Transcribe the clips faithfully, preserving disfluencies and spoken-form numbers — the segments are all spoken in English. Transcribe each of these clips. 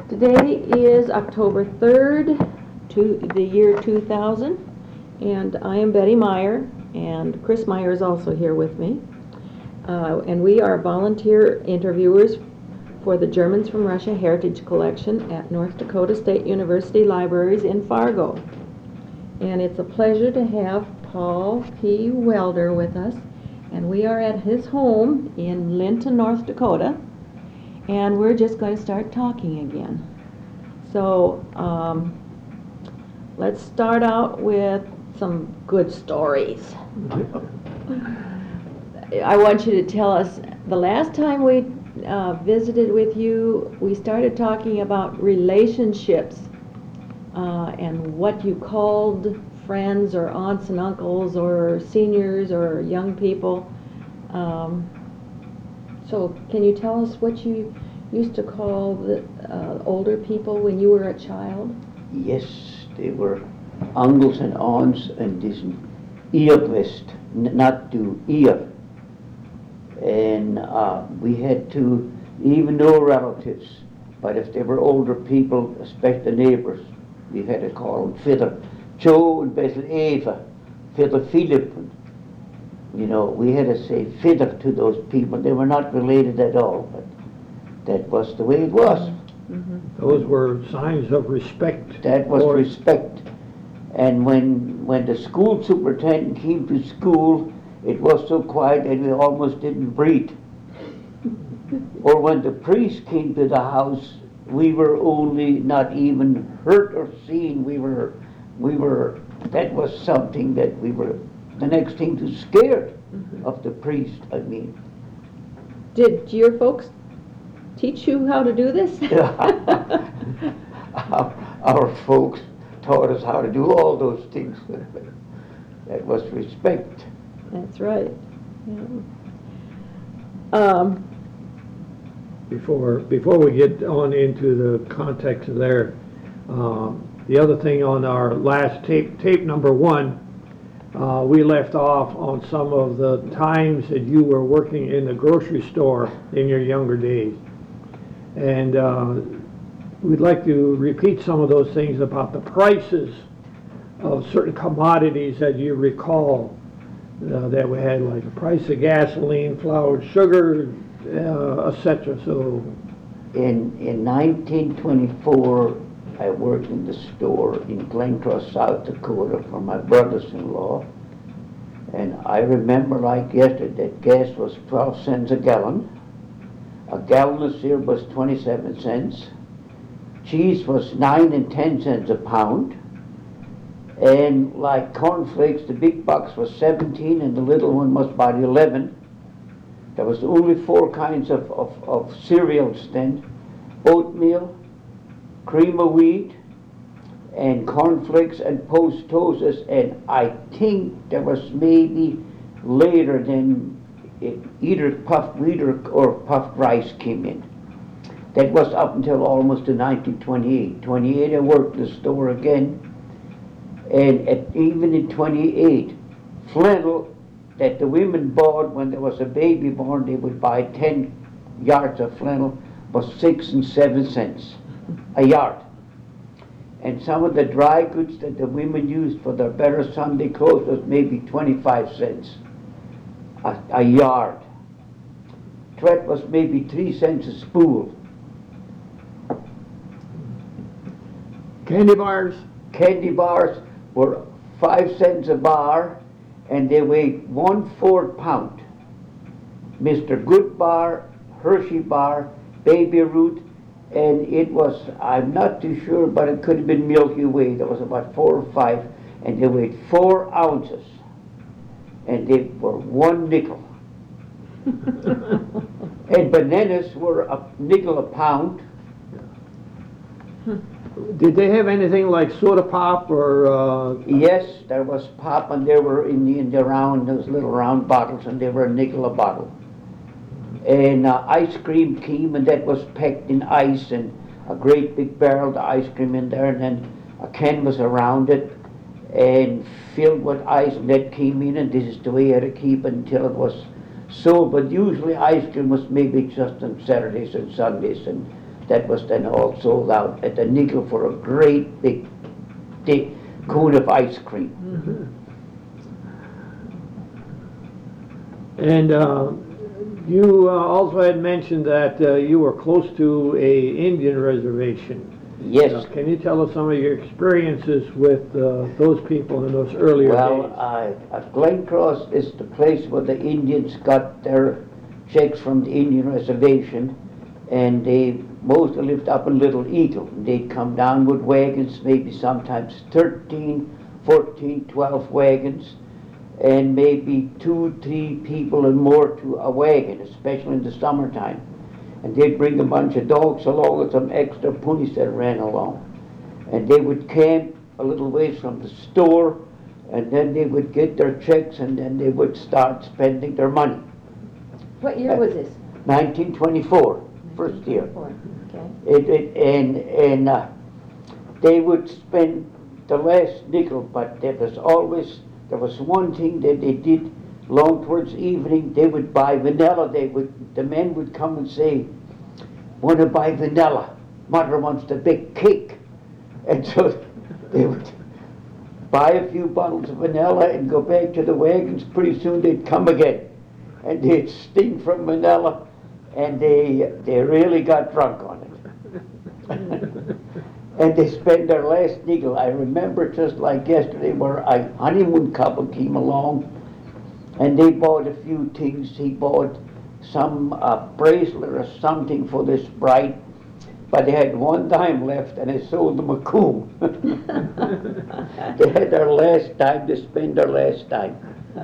Today is October third, to the year two thousand, and I am Betty Meyer, and Chris Meyer is also here with me. Uh, and we are volunteer interviewers for the Germans from Russia Heritage Collection at North Dakota State University Libraries in Fargo. And it's a pleasure to have Paul P. Welder with us, and we are at his home in Linton, North Dakota. And we're just going to start talking again. So um, let's start out with some good stories. I want you to tell us, the last time we uh, visited with you, we started talking about relationships uh, and what you called friends or aunts and uncles or seniors or young people. Um, So can you tell us what you used to call the uh, older people when you were a child? Yes, they were uncles and aunts and this earwest, not to ear. And uh, we had to, even though relatives, but if they were older people, especially neighbors, we had to call them Fiddle Joe and Bethel Eva, Fiddle Philip. You know, we had to say fiddle to those people. They were not related at all, but that was the way it was. Mm-hmm. Those were signs of respect. That was respect. And when when the school superintendent came to school, it was so quiet that we almost didn't breathe. Or when the priest came to the house, we were only not even heard or seen. We were, we were. That was something that we were. The next thing to scared mm-hmm. of the priest, I mean. Did your folks teach you how to do this? our, our folks taught us how to do all those things. That was respect. That's right. Yeah. Um, before before we get on into the context there, um, the other thing on our last tape, tape number one, Uh, we left off on some of the times that you were working in the grocery store in your younger days. And uh, we'd like to repeat some of those things about the prices of certain commodities that you recall uh, that we had, like the price of gasoline, flour, sugar, uh, et cetera. So, in in nineteen twenty-four, I worked in the store in Glencross, South Dakota for my brothers-in-law. And I remember like yesterday that gas was twelve cents a gallon. A gallon of syrup was twenty-seven cents. Cheese was nine and ten cents a pound. And like cornflakes, the big box was seventeen and the little one was about eleven. There was only four kinds of, of, of cereals then. Oatmeal, cream of wheat, and cornflakes and post toasters, and I think there was maybe later than either puffed wheat or, or puffed rice came in. That was up until almost to nineteen twenty-eight. twenty-eight I worked the store again, and at, even in twenty-eight, flannel that the women bought when there was a baby born, they would buy ten yards of flannel, was six and seven cents a yard. And some of the dry goods that the women used for their better Sunday clothes was maybe twenty-five cents a, a yard. Thread was maybe three cents a spool. candy bars? Candy bars were five cents a bar, and they weighed one fourth pound. Mister Good bar, Hershey bar, Baby Ruth, and it was, I'm not too sure, but it could have been Milky Way. There was about four or five, and they weighed four ounces, and they were one nickel. And bananas were a nickel a pound. Did they have anything like soda pop or? Uh... Yes, there was pop, and they were in the in the round, those little round bottles, and they were a nickel a bottle. And uh, ice cream came, and that was packed in ice, and a great big barrel of ice cream in there, and then a canvas around it, and filled with ice, and that came in, and this is the way you had to keep it until it was sold. But usually ice cream was maybe just on Saturdays and Sundays, and that was then all sold out at a nickel for a great big, big cone of ice cream. And uh, you uh, also had mentioned that uh, you were close to a Indian reservation. Yes. Uh, Can you tell us some of your experiences with uh, those people in those earlier Well, days? uh, uh, Glen Cross is the place where the Indians got their checks from the Indian reservation, and they mostly lived up in Little Eagle. They'd come down with wagons, maybe sometimes thirteen, fourteen, twelve wagons, and maybe two, three people and more to a wagon, especially in the summertime. And they'd bring a bunch of dogs along with some extra ponies that ran along. And they would camp a little ways from the store, and then they would get their checks, and then they would start spending their money. What year was this? nineteen twenty-four, first year. Okay. It, it, and and uh, they would spend the last nickel, but there was always, there was one thing that they did long towards evening. They would buy vanilla. They would, the men would come and say, "Want to buy vanilla? Mother wants the big cake." And so they would buy a few bottles of vanilla and go back to the wagons. Pretty soon they'd come again, and they'd sting from vanilla, and they they really got drunk on it. And they spent their last nickel. I remember just like yesterday where a honeymoon couple came along, and they bought a few things. He bought some uh, bracelet or something for this bride, but they had one dime left, and I sold them a comb. They had their last dime to spend their last dime.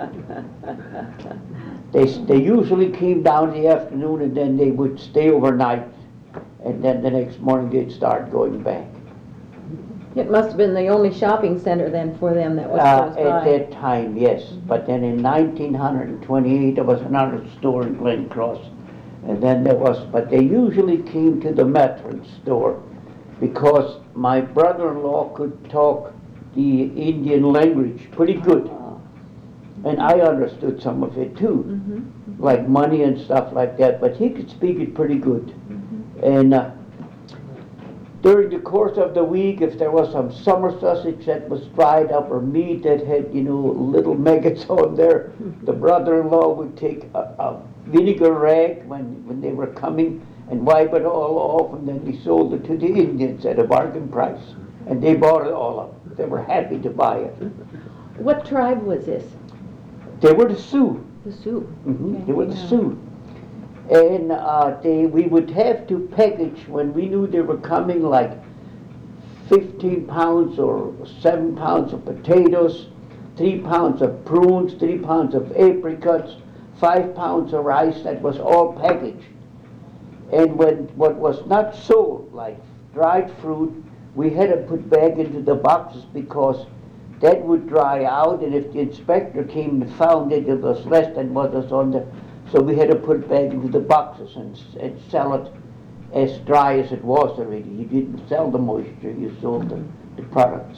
They, they usually came down in the afternoon, and then they would stay overnight, and then the next morning they'd start going back. It must have been the only shopping center then for them that was Uh, close at by. that time, yes. But then in nineteen twenty-eight, there was another store in Glen Cross. And then there was, but they usually came to the Methuen store because my brother-in-law could talk the Indian language pretty good. And I understood some of it too, Mm-hmm. like money and stuff like that, but he could speak it pretty good. Mm-hmm. And uh, during the course of the week, if there was some summer sausage that was dried up or meat that had, you know, little maggots on there, the brother-in-law would take a, a vinegar rag when, when they were coming and wipe it all off, and then he sold it to the Indians at a bargain price. And they bought it all up. They were happy to buy it. What tribe was this? They were the Sioux. The Sioux. Mm-hmm. Okay, They were the yeah. Sioux. And uh, they, we would have to package when we knew they were coming, like fifteen pounds or seven pounds of potatoes, three pounds of prunes, three pounds of apricots, five pounds of rice. That was all packaged. And when what was not sold, like dried fruit, we had to put back into the boxes because that would dry out, and if the inspector came and found it, it was less than what was on the, so we had to put it back into the boxes and, and sell it as dry as it was already. You didn't sell the moisture, you sold the, the products.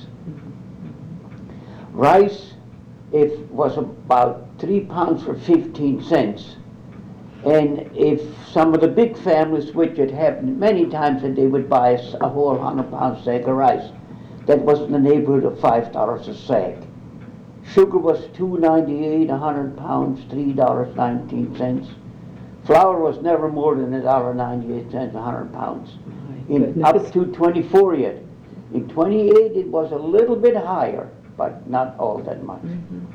Rice, it was about three pounds for fifteen cents. And if some of the big families, which it happened many times, that they would buy a, a whole hundred pound sack of rice, that was in the neighborhood of five dollars a sack. Sugar was two ninety-eight a hundred pounds, three dollars nineteen cents. Flour was never more than a dollar ninety-eight cents a hundred pounds. In up to twenty-four yet. In twenty-eight it was a little bit higher, but not all that much. Mm-hmm.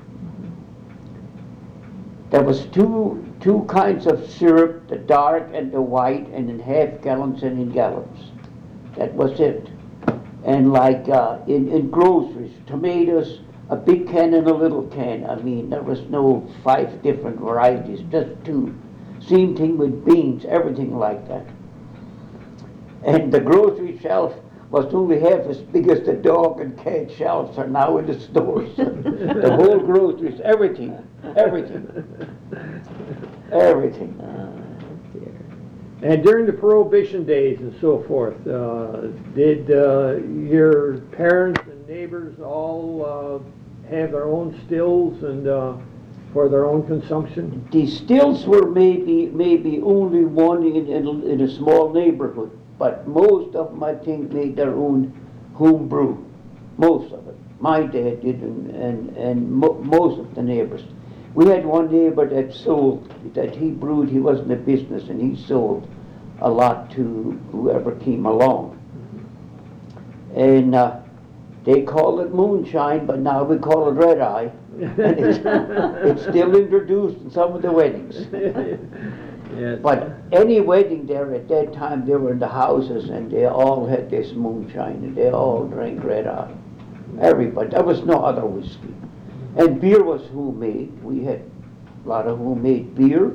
There was two two kinds of syrup, the dark and the white, and in half gallons and in gallons. That was it. And like uh, in, in groceries, tomatoes, a big can and a little can. I mean, there was no five different varieties, just two. Same thing with beans, everything like that. And the grocery shelf was only half as big as the dog and cat shelves are now in the stores. The whole groceries, everything, everything, everything. And during the Prohibition days and so forth, uh, did uh, your parents and neighbors all uh, have their own stills and uh, for their own consumption? The stills were maybe maybe only one in, in, in a small neighborhood. but most of them, I think, made their own home brew. Most of it. My dad did, and, and, and mo most of the neighbors. We had one neighbor that sold, that he brewed, he wasn't a business, and he sold a lot to whoever came along. And uh, they call it moonshine, but now we call it red eye. And it's, it's still introduced in some of the weddings. Yes. But any wedding there at that time, they were in the houses and they all had this moonshine and they all drank red eye. Everybody. There was no other whiskey. And beer was homemade. We had a lot of homemade beer.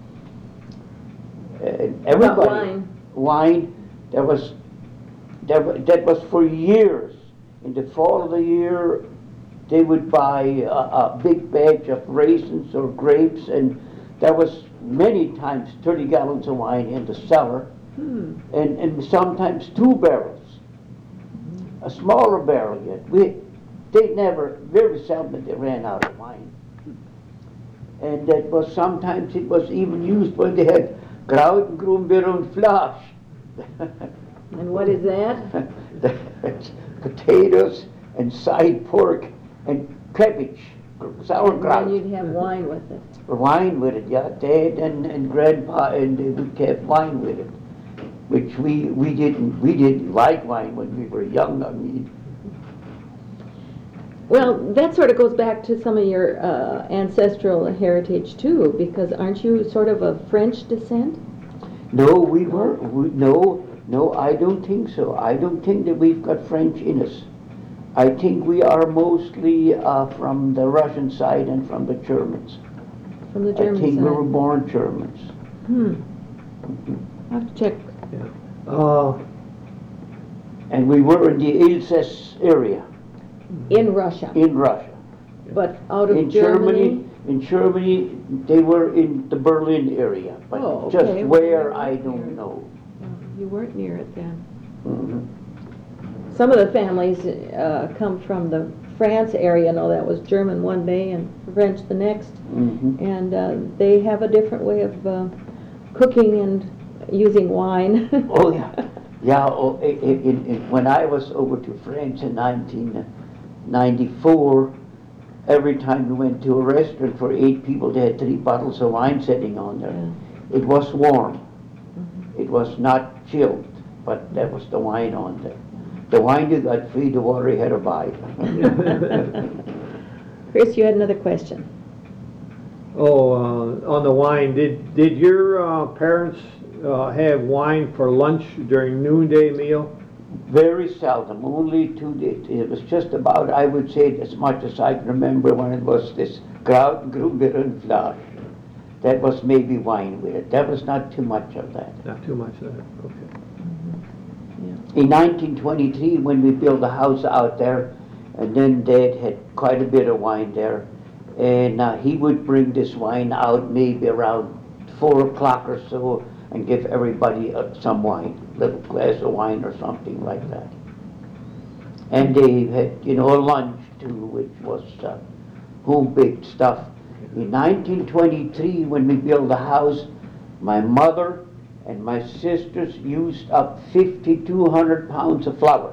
And What about everybody. wine? Wine. There was, there, wa- that was for years. In the fall of the year, they would buy a, a big batch of raisins or grapes, and there was many times thirty gallons of wine in the cellar, Hmm. and, and sometimes two barrels, a smaller barrel yet. We, they never, very seldom they ran out of wine. And that was, sometimes it was even used when they had Graut, Grumbeer and Flash. And what is that? That's potatoes and side pork and cabbage, sauerkraut. And then you'd have wine with it. Wine with it, yeah. Dad and, and Grandpa, and they would have wine with it, which we we didn't we didn't like wine when we were young. I mean, Well, that sort of goes back to some of your uh, ancestral heritage too, because aren't you sort of of French descent? no, we were we, no no. I don't think so. I don't think that we've got French in us. I think we are mostly uh, from the Russian side and from the Germans. From the German I think side? we were born Germans. Hmm. I'll have to check. Uh, And we were in the Alsace area In Russia, in Russia. but out of In Germany? Germany, in Germany, they were in the Berlin area, but Oh, just okay. where Well, I you're don't near- know. Oh, you weren't near it then. Mhm. Some of the families uh, come from the France area. No, that was German one day and French the next. Mhm. And uh, they have a different way of uh, cooking and using wine. Oh yeah, yeah. Oh, i- i- in, in, when I was over to France in nineteen ninety-four, every time we went to a restaurant for eight people, they had three bottles of wine sitting on there. Yeah. It was warm. Mhm. It was not chilled, but that was the wine on there. The wine you got free, the water you had to buy. Chris, you had another question. oh, uh, on the wine, did did your uh, parents uh, have wine for lunch during noonday meal? Very seldom, only two days. It was just about, I would say, as much as I can remember when it was this Graut, Grumbeer and Flash. That was maybe wine with it. That was not too much of that. Not too much of that. Okay. In nineteen twenty-three, when we built a house out there, and then Dad had quite a bit of wine there, and uh, he would bring this wine out maybe around four o'clock or so, and give everybody uh, some wine, little glass of wine or something like that. And they had, you know, a lunch too, which was uh, home-baked stuff. In nineteen twenty-three, when we built the house, my mother and my sisters used up fifty-two hundred pounds of flour.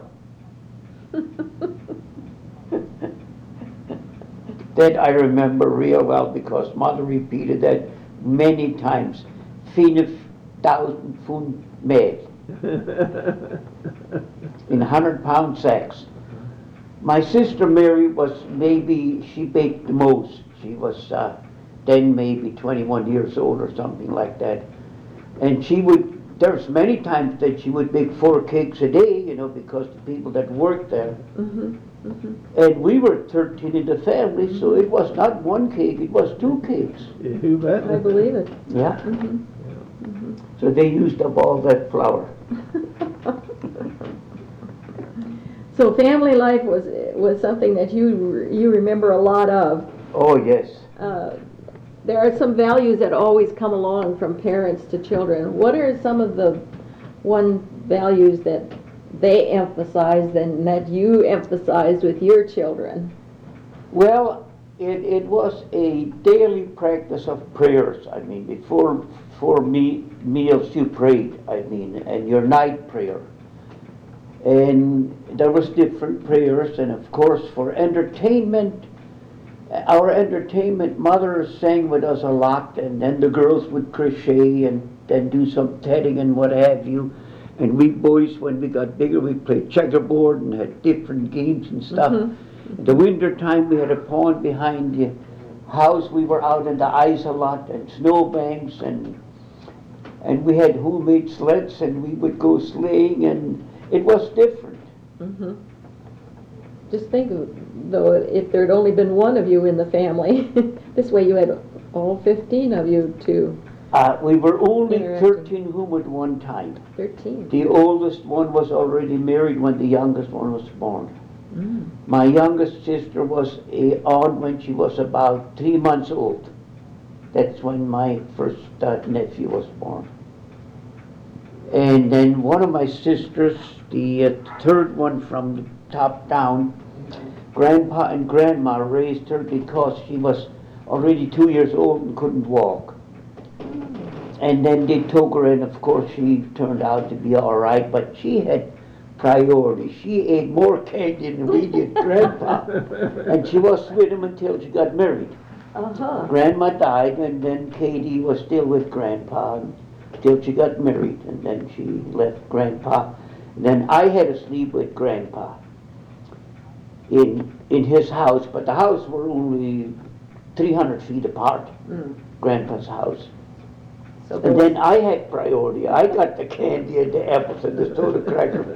That I remember real well because Mother repeated that many times. Five thousand pfund meal in hundred pound sacks. My sister Mary was maybe, she baked the most. She was uh, then maybe twenty-one years old or something like that. And she would, there's many times that she would make four cakes a day, you know, because the people that worked there. Mm-hmm. Mm-hmm. And we were thirteen in the family, so it was not one cake, it was two cakes. You bet. I believe it. Yeah. Mm-hmm. So they used up all that flour. So family life was was something that you you remember a lot of. Oh, yes. Uh, there are some values that always come along from parents to children. What are some of the one values that they emphasized and that you emphasized with your children? Well, it, it was a daily practice of prayers. I mean, before, before me, meals you prayed, I mean, and your night prayer. And there was different prayers, and of course for entertainment, our entertainment, mother sang with us a lot, and then the girls would crochet and then do some tedding and what have you. And we boys, when we got bigger, we played checkerboard and had different games and stuff. Mm-hmm. In the winter time, we had a pond behind the house. We were out in the ice a lot and snowbanks, and and we had homemade sleds, and we would go sleighing, and it was different. Mm-hmm. Just think, of- though, if there'd only been one of you in the family, this way you had all fifteen of you to Uh, we were only Interacting. thirteen whom at one time. thirteen. The oldest one was already married when the youngest one was born. Mm. My youngest sister was a, on when she was about three months old. That's when my first uh, nephew was born. And then one of my sisters, the uh, third one from the top down, Grandpa and Grandma raised her because she was already two years old and couldn't walk. And then they took her, and of course she turned out to be all right, but she had priority. She ate more candy than we did, Grandpa. And she was with him until she got married. Uh-huh. Grandma died, and then Katie was still with Grandpa until she got married, and then she left Grandpa. And then I had to sleep with Grandpa in in his house, but the house were only three hundred feet apart, Mm. Grandpa's house. So there And was- then I had priority. I got the candy and the apples and the soda crackers.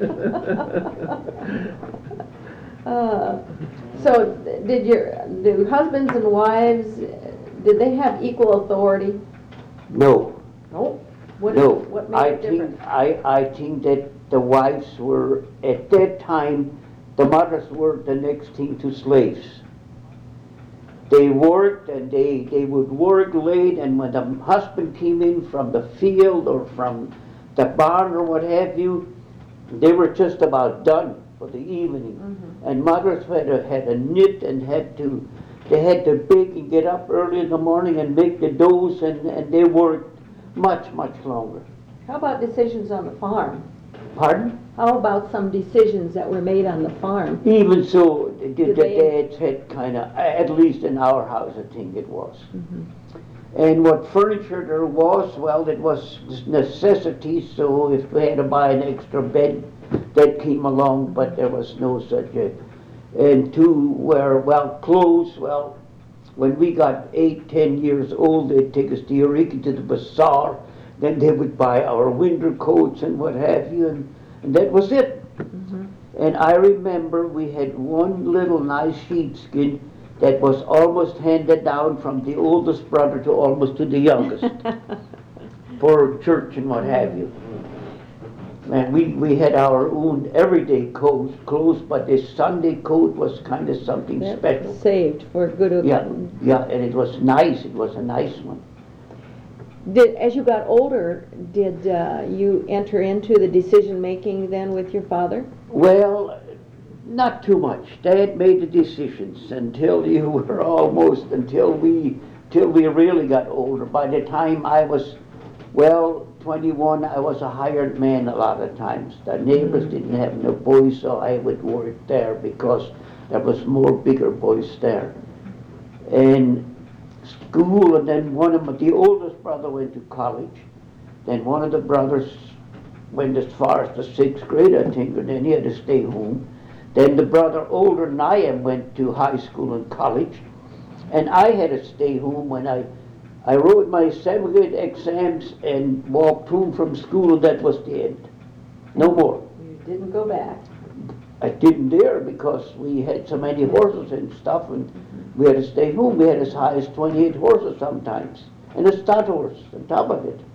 Uh, So, did your, do husbands and wives, did they have equal authority? No, No. What, no. what I made it think different? I I think that the wives were at that time, the mothers were the next thing to slaves. They worked, and they, they would work late, and when the husband came in from the field or from the barn or what have you, they were just about done for the evening. Mhm. And mothers had to, had to knit and had to, they had to bake and get up early in the morning and make the doughs, and, and they worked much, much longer. How about decisions on the farm? Pardon? How about some decisions that were made on the farm? Even so, the, the Did they- dads had kind of, at least in our house, I think it was. Mhm. And what furniture there was, well, it was necessity, so if we had to buy an extra bed, that came along, but there was no such a, and two were, well, clothes, well, when we got eight, ten years old, they'd take us to Eureka to the bazaar, then they would buy our winter coats and what have you, and, and that was it. Mhm. And I remember we had one little nice sheepskin that was almost handed down from the oldest brother to almost to the youngest for church and what have you. And we, we had our own everyday coats, clothes, but this Sunday coat was kind of something That special. saved for good. Yeah, yeah, and it was nice. It was a nice one. Did, as you got older, did uh, you enter into the decision-making then with your father? Well, not too much. Dad made the decisions until you were almost, until we, till we really got older. By the time I was, well, twenty-one, I was a hired man a lot of times. The neighbors didn't have no boys, so I would work there because there was more bigger boys there. And school, and then one of my, the oldest brother went to college. Then one of the brothers went as far as the sixth grade, I think, and then he had to stay home. Then the brother older than I am went to high school and college, and I had to stay home when I, I wrote my seventh grade exams and walked home from school, and that was the end. No more. You didn't go back. I didn't dare because we had so many horses and stuff, and we had to stay home. We had as high as twenty-eight horses sometimes, and a stud horse on top of it.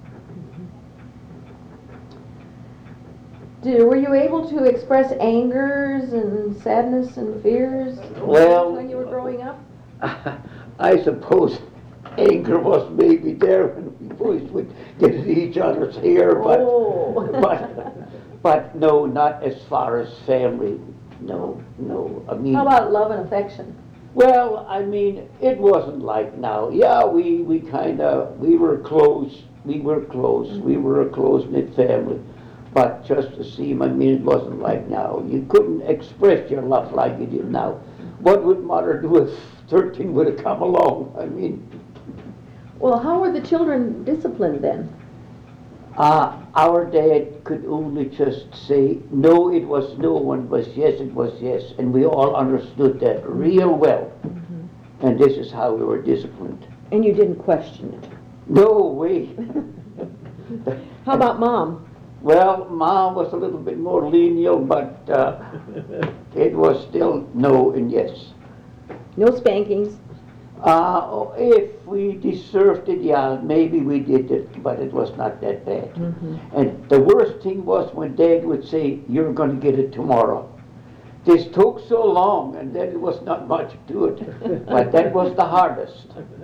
Did, were you able to express angers and sadness and fears Well, when you were growing up? I suppose anger was maybe there when we boys would get at each other's hair, but, Oh. but, but no, not as far as family. No, no. I mean, How about love and affection? Well, I mean, it wasn't like now. Yeah, we, we kind of, we were close, we were close, we were a close-knit family. But just to see him, I mean, it wasn't like now. You couldn't express your love like you do now. What would mother do if thirteen would have come along? I mean, Well, how were the children disciplined then? uh, our dad could only just say, no, it was no, and was yes, it was yes. And we all understood that real well. And this is how we were disciplined. And you didn't question it? No way. How about mom? Well, Mom was a little bit more lenient, but uh, it was still no and yes. No spankings? Uh, if we deserved it, yeah, maybe we did it, but it was not that bad. Mm-hmm. And the worst thing was when Dad would say, you're going to get it tomorrow. This took so long, and then it was not much to it, but that was the hardest.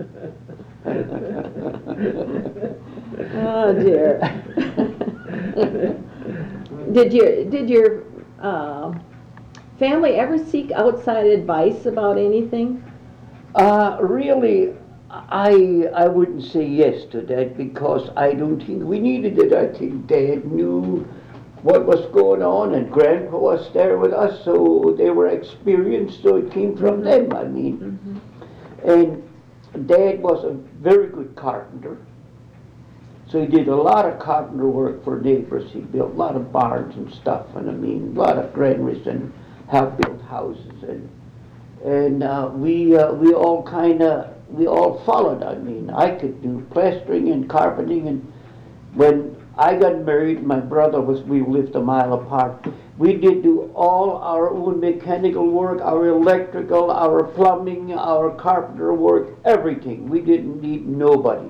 Oh dear. Did your, did your uh, family ever seek outside advice about anything? Uh, really, I I wouldn't say yes to that because I don't think we needed it. I think Dad knew what was going on, and Grandpa was there with us, so they were experienced, so it came from them, I mean. Mm-hmm. And Dad was a very good carpenter, so he did a lot of carpenter work for neighbors. He built a lot of barns and stuff, and I mean, a lot of granaries, and helped build houses, and and uh, we uh, we all kind of, we all followed. I mean, I could do plastering and carpeting, and when I got married, my brother was, we lived a mile apart. We did do all our own mechanical work, our electrical, our plumbing, our carpenter work, everything. We didn't need nobody.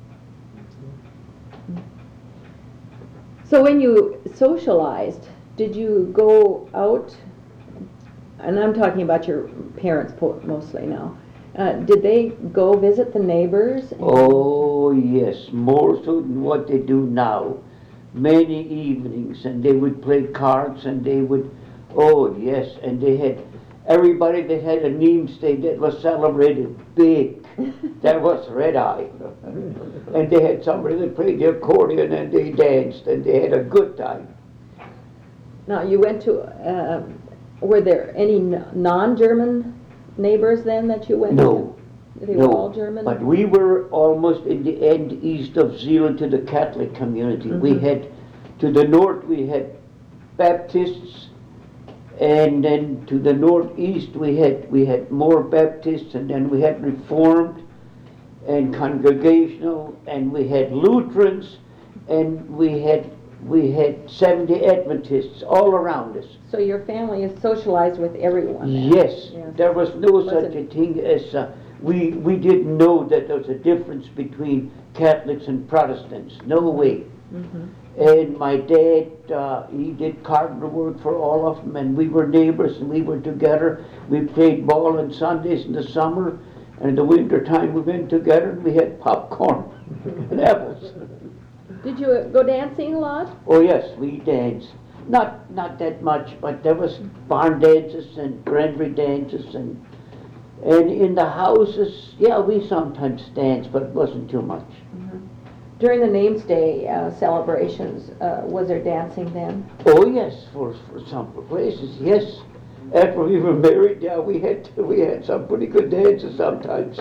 So when you socialized, did you go out, and I'm talking about your parents po- mostly now, uh, did they go visit the neighbors? and- Oh yes, more so than what they do now. Many evenings, and they would play cards, and they would, oh yes, and they had, everybody that had a name state that was celebrated big. That was Red Eye. And they had somebody that played the accordion, and they danced, and they had a good time. Now, you went to, uh, were there any n- non-German neighbors then that you went to? No. They No, were all German? but we were almost in the end east of Zeeland to the Catholic community. We Mhm. had, to the north we had Baptists, and then to the northeast we had we had more Baptists, and then we had Reformed and Congregational, and we had Lutherans, and we had we had Seventh-day Adventists all around us. So your family is socialized with everyone then? Yes, Yes. there was no Wasn't- such a thing as, uh, we, we didn't know that there was a difference between Catholics and Protestants, no way. Mhm. And my dad, uh, he did carpenter work for all of them, and we were neighbors, and we were together. We played ball on Sundays in the summer, and in the winter time we went together, and we had popcorn and apples. Did you uh, go dancing a lot? Oh yes, we danced. Not not that much, but there was barn dances and granary dances, and and in the houses, yeah, we sometimes danced, but it wasn't too much. During the Names Day uh, celebrations, uh, was there dancing then? Oh yes, for for some places, yes. After we were married, yeah, we had we had some pretty good dances sometimes.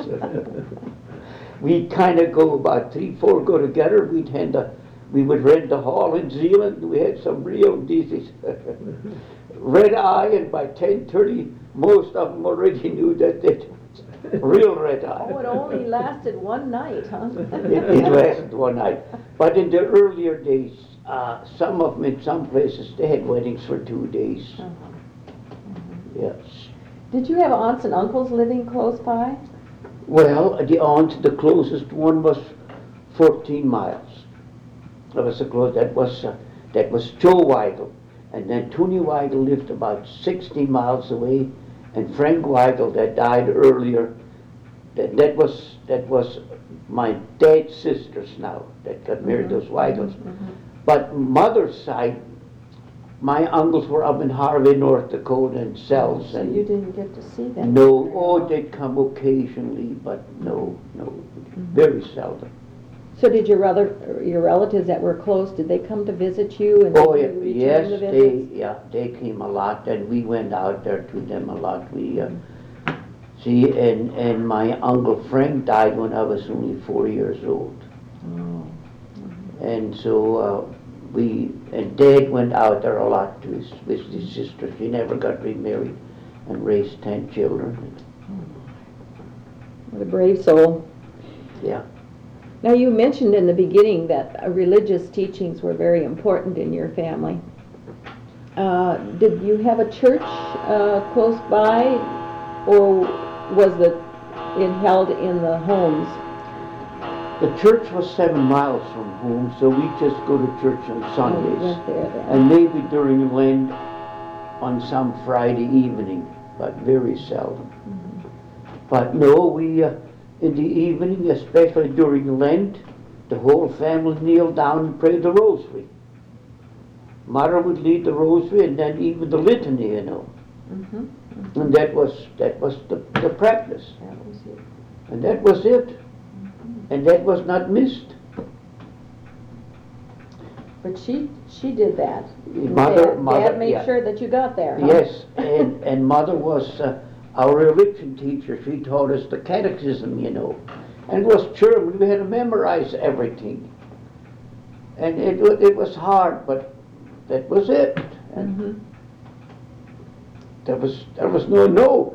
We'd kind of go about three, four go together. We'd hand a, we would rent a hall in Zeeland. We had some real decent Red Eye, and by ten thirty, most of them already knew that they real Red Eye. Oh, it only lasted one night, huh? It, it lasted one night. But in the earlier days, uh, some of them in some places, they had weddings for two days. Uh-huh. Yes. Did you have aunts and uncles living close by? Well, the aunt, the closest one was fourteen miles. That was the close. That was uh, that was Joe Weigel, and then Tony Weigel lived about sixty miles away, and Frank Weigel that died earlier. That that was that was my dad's sisters now that got married. Mhm. Those Weigels, Mhm. but mother's side, my uncles were up in Harvey, North Dakota, and Sells, So and you didn't get to see them? no, oh, they'd come occasionally, but no, no, very seldom. So did your other, your relatives that were close, did they come to visit you and Oh, did yeah, you yes, return the they, visits? yeah, they came a lot, and we went out there to them a lot. We, uh, see, and, and my Uncle Frank died when I was only four years old. Oh. And so, uh, we, and Dad went out there a lot to his, with his sister. She never got remarried and raised ten children. What a brave soul. Yeah. Now, you mentioned in the beginning that uh, religious teachings were very important in your family. Uh, did you have a church uh, close by, or was the, it held in the homes? The church was seven miles from home, so we just go to church on Oh, you Sundays. went there then. And maybe during Lent on some Friday evening, but very seldom. Mm-hmm. But no, we, uh, in the evening, especially during Lent, the whole family kneeled down and prayed the rosary. Mother would lead the rosary and then even the litany, you know. Mm-hmm. And that was, that was the, the practice. That was it. And that was it. And that was not missed. But she, she did that. Mother, Dad, mother, Dad made yeah. sure that you got there, huh? Yes, and, and Mother was uh, our religion teacher. She taught us the catechism, you know. And it was German. We had to memorize everything. And it, wa- it was hard, but that was it. And Mm-hmm. there was, there was no no.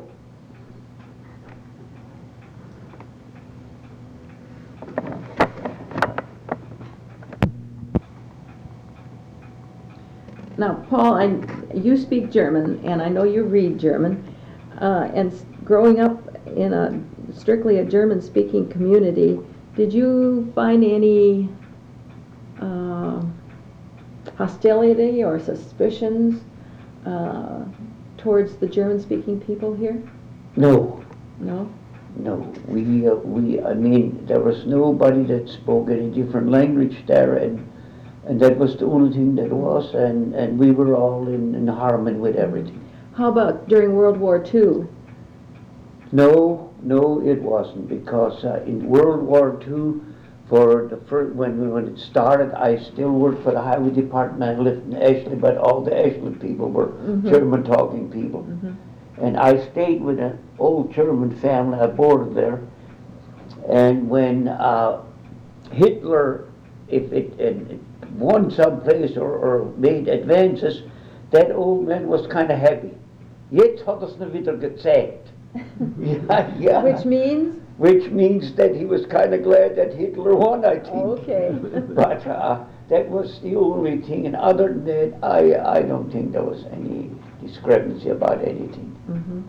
Now, Paul, I, you speak German, and I know you read German, uh, and s- growing up in a strictly a German-speaking community, did you find any uh, hostility or suspicions uh, towards the German-speaking people here? No, No? no. We, uh, we, I mean, there was nobody that spoke any different language there, and and that was the only thing that was, and, and we were all in, in harmony with everything. How about during World War Two? No, no, it wasn't, because uh, in World War Two, for the first, when we, when it started, I still worked for the Highway Department. I lived in Ashland, but all the Ashland people were Mhm. German-talking people. Mhm. And I stayed with an old German family. I boarded there, and when uh, Hitler, if it, it won someplace or, or made advances, that old man was kind of happy. Jetzt hat er's noch wieder gezeigt. Yeah, yeah. Which means? Which means that he was kind of glad that Hitler won, I think. Okay. But uh, that was the only thing, and other than that, I, I don't think there was any discrepancy about anything. Mhm.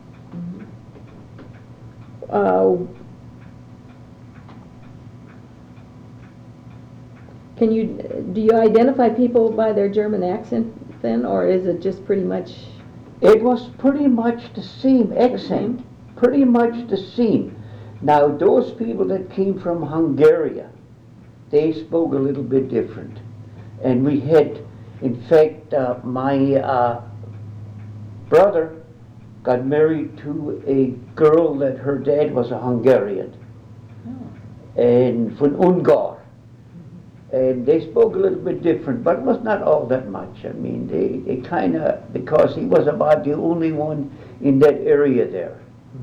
Mhm. Uh, Can you, do you identify people by their German accent then, or is it just pretty much? It was pretty much the same accent, pretty much the same. Now, those people that came from Hungary, they spoke a little bit different. And we had, in fact, uh, my uh, brother got married to a girl that her dad was a Hungarian, Oh. and from Ungar. And they spoke a little bit different, but it was not all that much. I mean, they, they kind of, because he was about the only one in that area there.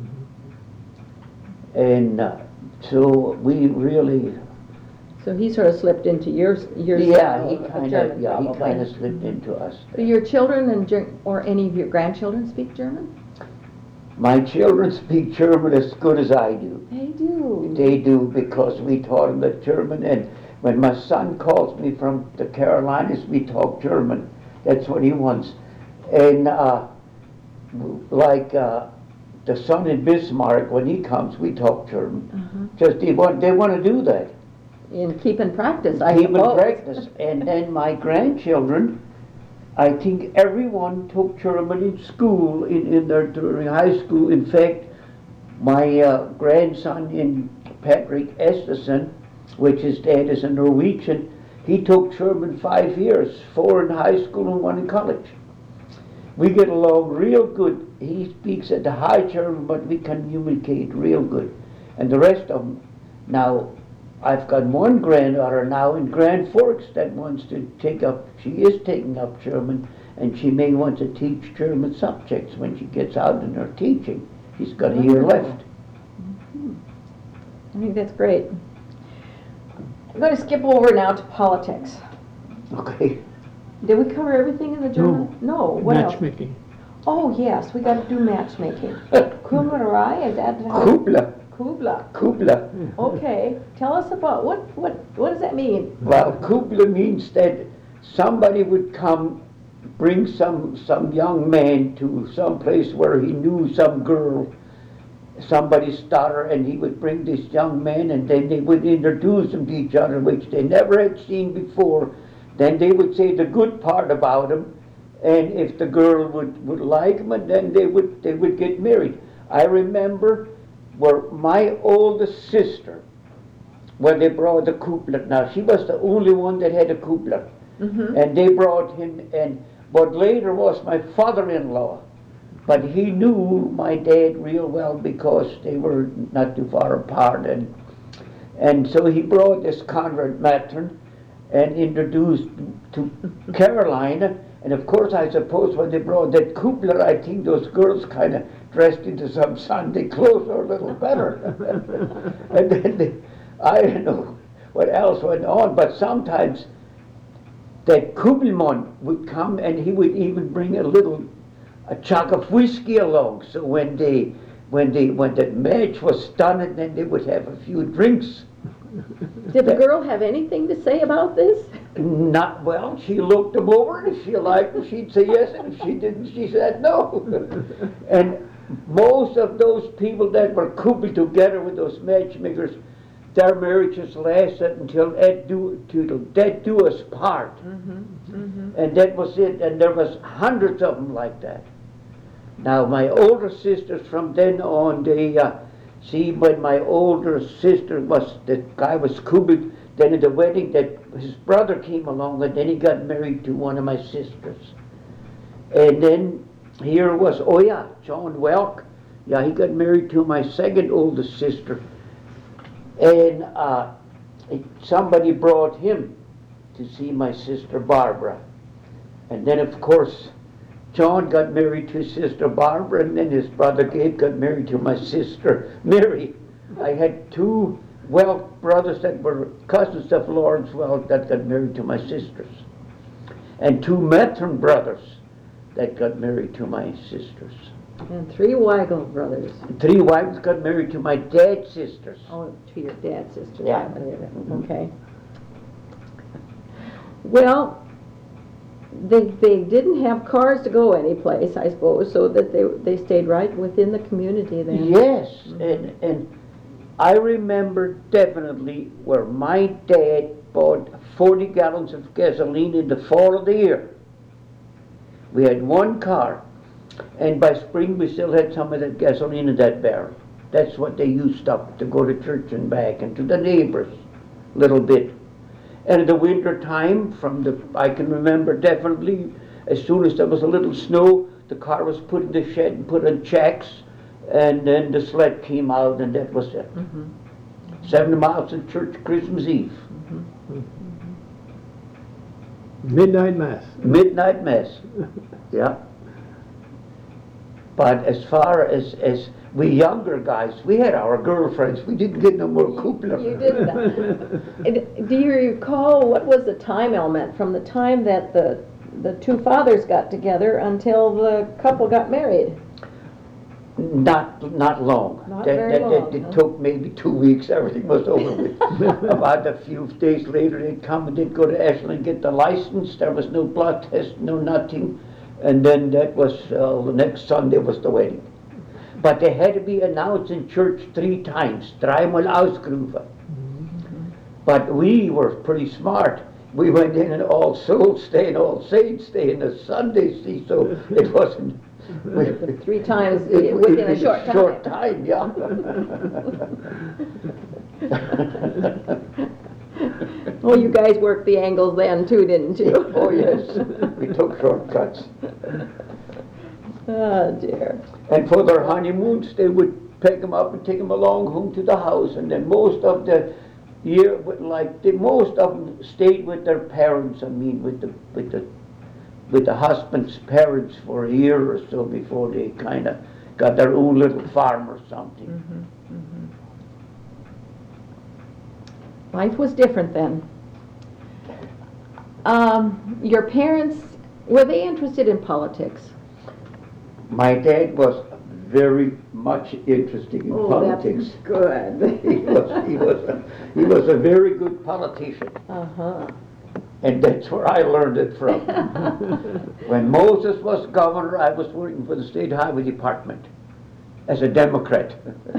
And uh, so we really, So he sort of slipped into your, your yeah, style he of- of kind of, German, yeah, he probably. kind of slipped into us. Do your children and, Ger- or any of your grandchildren speak German? My children speak German as good as I do. They do. They do, because we taught them the German, and when my son calls me from the Carolinas, we talk German. That's what he wants. And uh, like uh, the son in Bismarck, when he comes, we talk German. Uh-huh. Just they want, they want to do that. And keep in practice, I Keep in suppose. practice. And then my grandchildren, I think everyone took German in school, in, in their during high school. In fact, my uh, grandson in Patrick Esterson, which his dad is a Norwegian, he took German five years, four in high school and one in college. We get along real good. He speaks at the high German, but we communicate real good. And the rest of them, now, I've got one granddaughter now in Grand Forks that wants to take up, she is taking up German, and she may want to teach German subjects when she gets out in her teaching. She's got a year left. I think that's great. I'm going to skip over now to politics. Okay. Did we cover everything in the German? No. What else? Matchmaking. Oh, yes, we got to do matchmaking. Kummerai, is that? Kubla. Kubla. Kubla. Okay, tell us about, what, what, what does that mean? Well, Kubla means that somebody would come, bring some, some young man to some place where he knew some girl, somebody's daughter, and he would bring this young man, and then they would introduce them to each other, which they never had seen before. Then they would say the good part about him, and if the girl would, would like him, and then they would, they would get married. I remember where my oldest sister, when they brought the Kubler, now she was the only one that had a Kubler, Mm-hmm. and they brought him, and but later was my father-in-law, but he knew my dad real well because they were not too far apart, and and so he brought this Conrad Matern and introduced to Carolina. And of course, I suppose when they brought that Kubler, I think those girls kind of dressed into some Sunday clothes or a little better. And then they, I don't know what else went on, but sometimes that Kubelmann would come and he would even bring a little a chuck of whiskey along. So when they when they when that match was done, and then they would have a few drinks. Did the girl have anything to say about this? Not well. She looked them over, and if she liked them, she'd say yes, and if she didn't, she said no. And most of those people that were coupled together with those matchmakers, their marriages lasted until death do, till death do us part. Mm-hmm. Mm-hmm. And that was it. And there was hundreds of them like that. Now my older sisters from then on, they uh, see when my older sister was, the guy was coupled. Then at the wedding, that his brother came along, and then he got married to one of my sisters. And then here was, oh yeah, John Welk. Yeah, he got married to my second oldest sister. And uh, somebody brought him to see my sister Barbara. And then, of course, John got married to his sister Barbara, and then his brother Gabe got married to my sister Mary. I had two Welk brothers that were cousins of Lawrence Welk that got married to my sisters, and two Matern brothers that got married to my sisters. And three Weigel brothers. Three wives got married to my dad's sisters. Oh, to your dad's sister. Yeah. Okay. Well, they they didn't have cars to go anyplace, I suppose, so that they they stayed right within the community then. Yes, and and I remember definitely where my dad bought forty gallons of gasoline in the fall of the year. We had one car, and by spring we still had some of that gasoline in that barrel. That's what they used up to go to church and back, and to the neighbors a little bit. And in the winter time, from the, I can remember definitely, as soon as there was a little snow, the car was put in the shed and put on checks, and then the sled came out, and that was it. Mm-hmm. Seven miles to church Christmas Eve. Mm-hmm. Midnight mass. Midnight mass. Yeah. But as far as, as we younger guys, we had our girlfriends. We didn't get no more Kubler. You didn't. Do you recall what was the time element from the time that the the two fathers got together until the couple got married? Not not long. Not that, very that, long, that, it huh? took maybe two weeks. Everything was over with. About a few days later, they'd come and they'd go to Ashland and get the license. There was no blood test, no nothing. And then that was, uh, the next Sunday was the wedding. But they had to be announced in church three times. Dreimal ausgerufen. But we were pretty smart. We went in and All Souls Day and All Saints Day and a Sunday, see, so it wasn't... We, Three times it, within it, a short time. Short time, yeah. Well, you guys worked the angles then too, didn't you? Oh yes, we took shortcuts. Oh, dear. And for their honeymoons, they would pick them up and take them along home to the house. And then most of the year, with like the most of them stayed with their parents. I mean, with the with the with the husband's parents for a year or so before they kind of got their own little farm or something. Mm-hmm, mm-hmm. Life was different then. Um, your parents, were they interested in politics? My dad was very much interested in politics. Good. He was he was a, he was a very good politician. Uh-huh. And that's where I learned it from. When Moses was governor, I was working for the State Highway Department as a Democrat.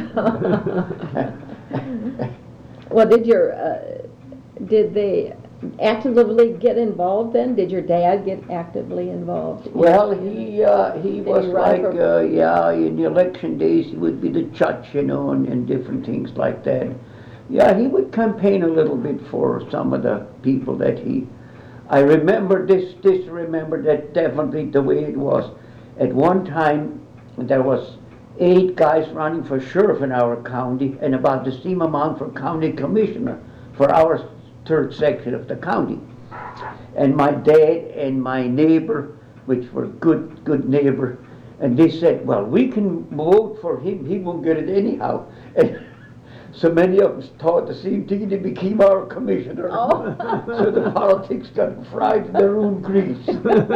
Well, did your, uh, did they actively get involved then? Did your dad get actively involved? Well, he uh, he was he run like, for- uh, yeah, in the election days, he would be the judge, you know, and, and different things like that. Yeah, he would campaign a little bit for some of the people that he, I remember this, this remember that definitely the way it was. At one time, there was eight guys running for sheriff in our county and about the same amount for county commissioner for our third section of the county. And my dad and my neighbor, which were good, good neighbor, and they said, well, we can vote for him, he won't get it anyhow. And so many of us thought the same thing, they became our commissioner. Oh. So the politics got fried in their own grease.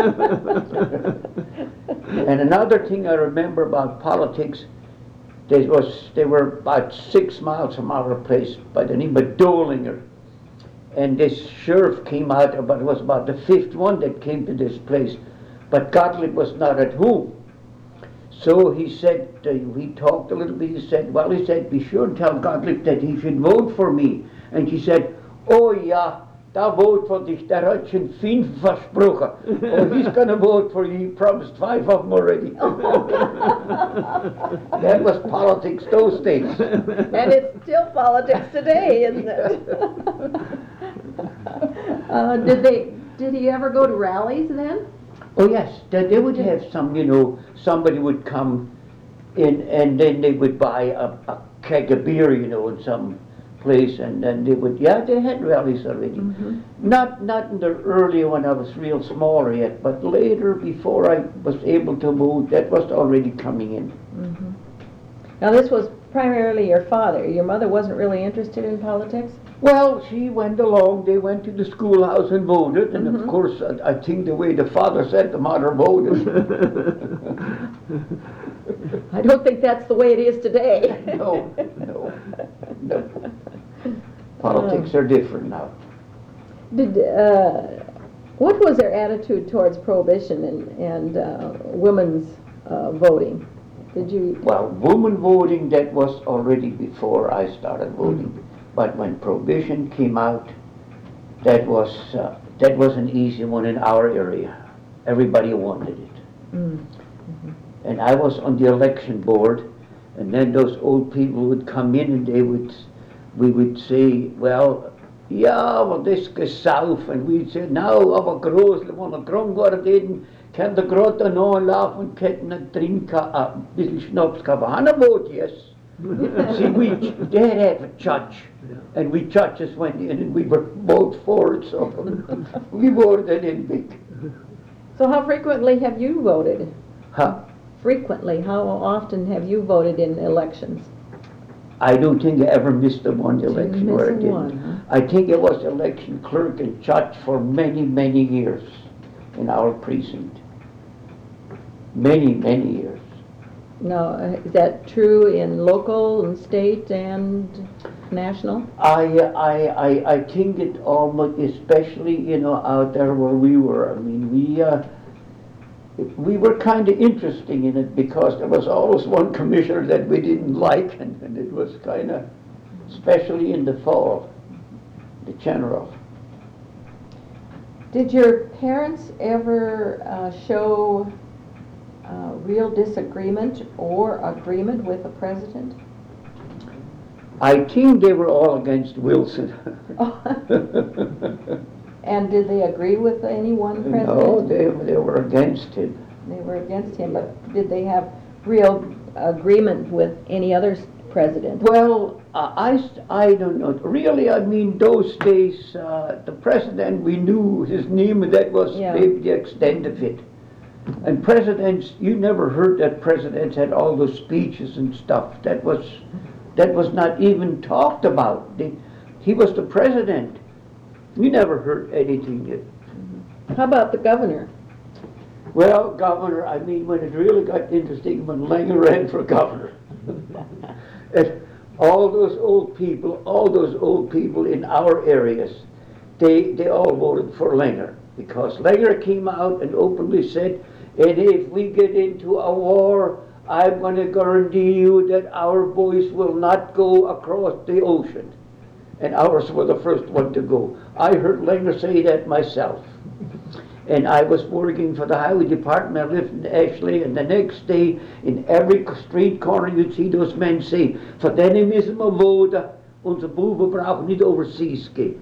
And another thing I remember about politics, there was, they were about six miles from our place by the name of Dolinger. And this sheriff came out, but it was about the fifth one that came to this place. But Gottlieb was not at home. So he said, uh, we talked a little bit, he said, well, he said, be sure and tell Gottlieb that he should vote for me. And she said, oh yeah, da vote for dich, der hat schon fünf versprochen. Oh, he's going to vote for you, he promised five of them already. That was politics those days. And it's still politics today, isn't it? uh, did they, did he ever go to rallies then? Oh yes, they, they would have some, you know, somebody would come in and then they would buy a, a keg of beer, you know, in some place, and then they would, yeah, they had rallies already. Mm-hmm. Not not in the early when I was real smaller yet, but later before I was able to move, that was already coming in. Mm-hmm. Now this was primarily your father. Your mother wasn't really interested in politics? Well, she went along, they went to the schoolhouse and voted, and Mm-hmm. of course, I, I think the way the father said, the mother voted. I don't think that's the way it is today. No, no, no. Politics are different now. Did, uh, what was their attitude towards prohibition and, and uh, women's uh, voting? Did you? Well, woman voting, that was already before I started voting. But when prohibition came out, that was uh, that was an easy one in our area. Everybody wanted it. Mm-hmm. And I was on the election board, and then those old people would come in and they would, we would say, well, ja, wat is gesauf? And we'd say, nou, aber großle, wenn er krank worden, kann der gerade nachlaufen, kann trinken, ein bisschen Schnaps gehabt. Hannah vote, yes. See, we, they had to have a judge, and we judges went in and we were both for it, so we voted in big. So how frequently have you voted? Huh? Frequently, how often have you voted in elections? I don't think I ever missed a one Didn't election miss where I a didn't. one, huh? I think I was election clerk and judge for many, many years in our precinct. Many, many years. Now, uh, is that true in local and state and national? I, I, I, I think it almost, especially, you know, out there where we were. I mean, we, uh, we were kind of interesting in it because there was always one commissioner that we didn't like, and, and it was kind of, especially in the fall, the general. Did your parents ever uh, show uh, real disagreement or agreement with the president? I think they were all against Wilson. And did they agree with any one president? No, they, they were against him. they were against him, but did they have real agreement with any other s- president? Well, uh, I, s- I don't know. Really, I mean, those days, uh, the president, we knew his name, and that was Yeah. maybe the extent of it. And presidents, you never heard that presidents had all those speeches and stuff. That was, that was not even talked about. They, he was the president. We never heard anything yet. How about the governor? Well, governor, I mean, when it really got interesting, when Langer ran for governor. And all those old people, all those old people in our areas, they, they all voted for Langer. Because Langer came out and openly said, and if we get into a war, I'm going to guarantee you that our boys will not go across the ocean. And ours were the first one to go. I heard Langer say that myself. And I was working for the highway department. I lived in Ashley, and the next day, in every street corner, you'd see those men say, "For denne müssen wir wohnen, unsere Buben brauchen nicht overseas gehen."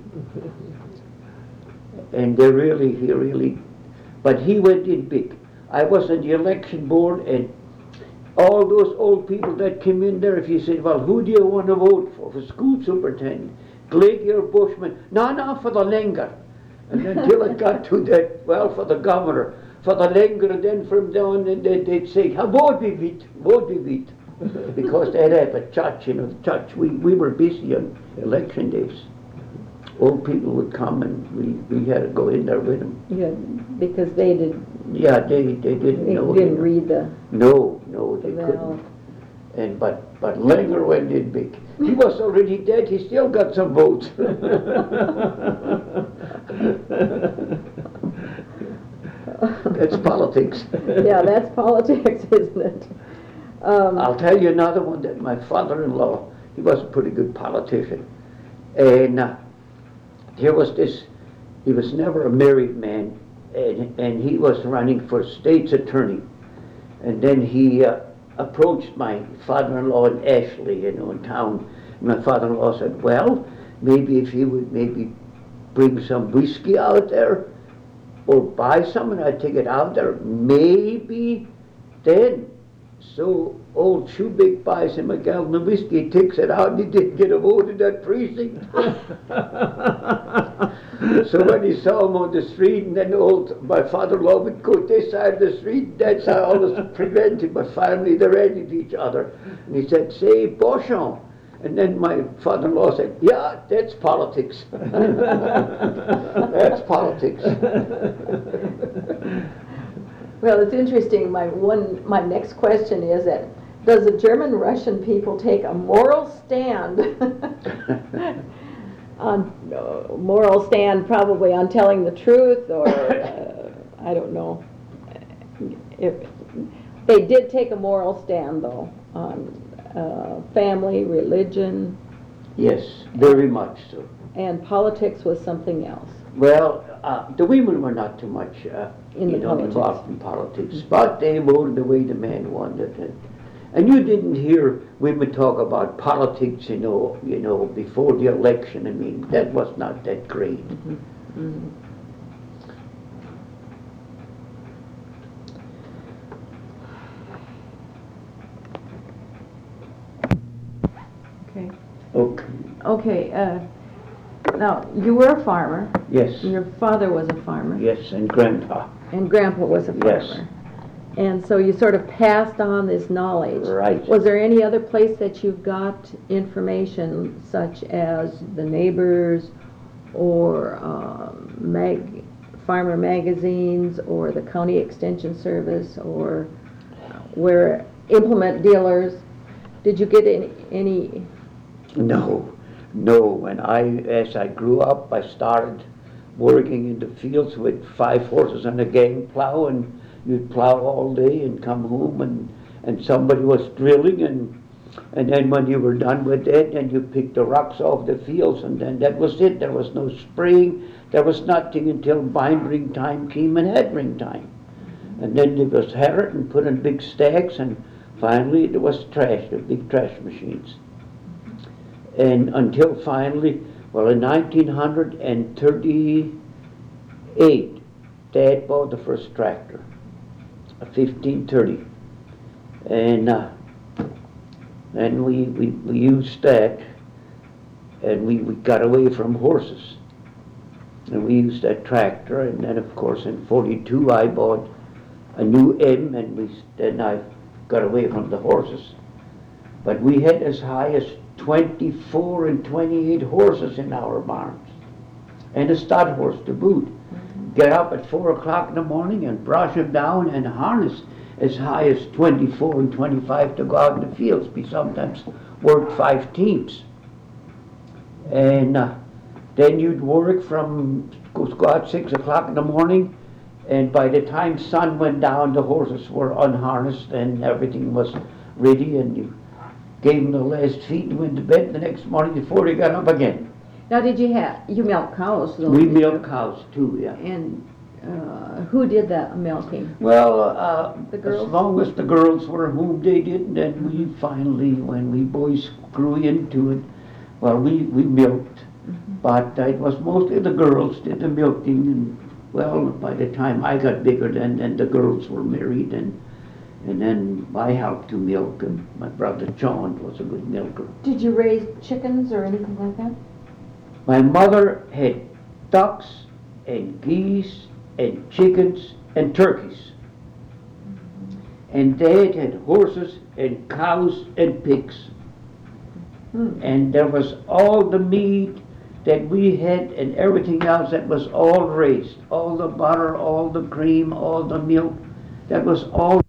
And they really, he really, but he went in big. I was in the election board, and all those old people that came in there, if you said, "Well, who do you want to vote for? For school superintendent, Glegg or Bushman?" "No, no, for the Langer." And until it got to that, well, for the governor, for the Langer, and then from down, and they, they'd say, "Ha, vote we wit, vote we wit." Because they'd have a church, you know, the church, we, we were busy on election days. Old people would come, and we, we had to go in there with them. Yeah, because they did, Yeah, they, they didn't they know. didn't you know. read the, No, no, they the couldn't. valve. And but but Langer went in big. He was already dead. He still got some votes. That's politics. Yeah, that's politics, isn't it? Um, I'll tell you another one that my father-in-law, he was a pretty good politician, and uh, here was this. He was never a married man, and and he was running for state's attorney, and then he. Uh, approached my father-in-law in Ashley, you know, in town. My father-in-law said, "Well, maybe if he would maybe bring some whiskey out there, or buy some, and I'd take it out there, maybe then." So old Shoebig buys him a gallon of whiskey, he takes it out, and he didn't get a vote in that precinct. So when he saw him on the street, and then old my father-in-law would go this side of the street, that side, all this prevented, but finally they ran into each other. And he said, "Say, Beauchamp." And then my father-in-law said, "Yeah, that's politics." That's politics. Well, it's interesting, my one, my next question is that, does the German-Russian people take a moral stand on, uh, moral stand probably on telling the truth, or, uh, I don't know. If, they did take a moral stand, though, on uh, family, religion, Yes, very much so. and politics was something else. Well, uh, the women were not too much, uh, In you the know, politics. involved in politics, but they voted the way the man wanted. And, and you didn't hear women talk about politics, you know, you know, before the election. I mean, that was not that great. Mm-hmm. Okay. Okay. Okay, uh, now, you were a farmer, Yes, and your father was a farmer, yes, and grandpa. and grandpa was a Yes. farmer. And so you sort of passed on this knowledge. Right. Was there any other place that you got information, such as the neighbors, or um, mag, farmer magazines, or the county extension service, or where implement dealers? Did you get any, any No, no. When I, as I grew up, I started working in the fields with five horses and a gang plow, and you'd plow all day and come home, and, and somebody was drilling, and and then when you were done with that, then you picked the rocks off the fields, and then that was it. There was no spraying, there was nothing until binding time came and headring time. And then it was harrowed and put in big stacks, and finally there was trash, the big trash machines. And until finally, well, in nineteen thirty-eight, Dad bought the first tractor. fifteen thirty. And, uh, then we, we, we used that, and we, we got away from horses. And we used that tractor, and then of course in forty-two I bought a new M, and we, then I got away from the horses. But we had as high as twenty-four and twenty-eight horses in our barns, and a stud horse to boot. Get up at four o'clock in the morning and brush them down and harness as high as twenty-four and twenty-five to go out in the fields. We sometimes worked five teams. And uh, then you'd work from, go go out six o'clock in the morning, and by the time sun went down, the horses were unharnessed and everything was ready, and you gave them the last feed and went to bed the next morning before they got up again. Now, did you have, you milk cows though? We did you? milk cows too, yeah. And, uh, who did that milking? Well, uh, The girls? as long as the girls were home, they did, and then we finally, when we boys grew into it, well, we, we milked. Mm-hmm. But it was mostly the girls did the milking, and well, by the time I got bigger, then, then the girls were married, and and then I helped to milk, and my brother John was a good milker. Did you raise chickens or anything like that? My mother had ducks and geese and chickens and turkeys. And Dad had horses and cows and pigs. Hmm. And there was all the meat that we had and everything else that was all raised. All the butter, all the cream, all the milk, that was all